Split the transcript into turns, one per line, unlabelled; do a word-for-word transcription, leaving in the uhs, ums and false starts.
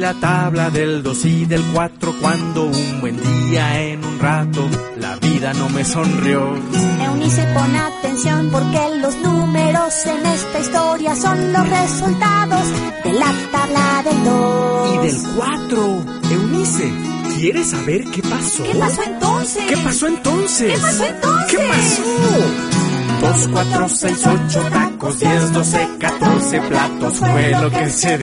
la tabla del dos y del cuatro, cuando un buen día en un rato la vida no me sonrió.
Eunice, pon atención porque los números en esta historia son los resultados de la tabla del dos
Y del cuatro. Eunice, ¿quieres saber qué pasó?
¿Qué pasó entonces?
¿Qué pasó entonces?
¿Qué pasó entonces?
¿Qué pasó? Dos, cuatro, seis, ocho tacos, diez, doce, catorce platos fue lo que se